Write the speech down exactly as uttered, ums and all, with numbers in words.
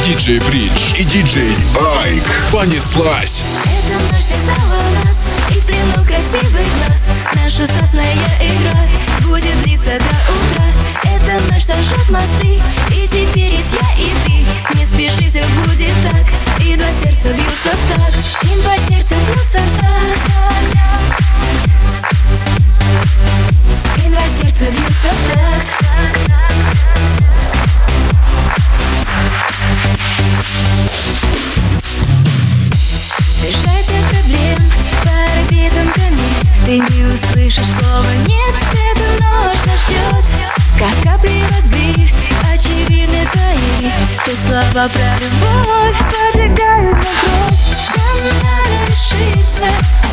диджей Бридж и диджей Айк. Понеслась. Это ночь связала нас, и в плену красивый глаз. Наша страстная игра будет длиться до утра. Эта ночь сожжет мосты, и теперь есть я и ты. Не спеши, все будет так, и два сердца бьются в такт. И два сердца бьются в такт. И два сердца бьются в такт. Решать от проблем по орбитам комет. Ты не услышишь слова «нет», эта ночь нас ждет. Как капли воды, очевидны твои все слова про любовь поджигают на кровь. Нам надо решиться.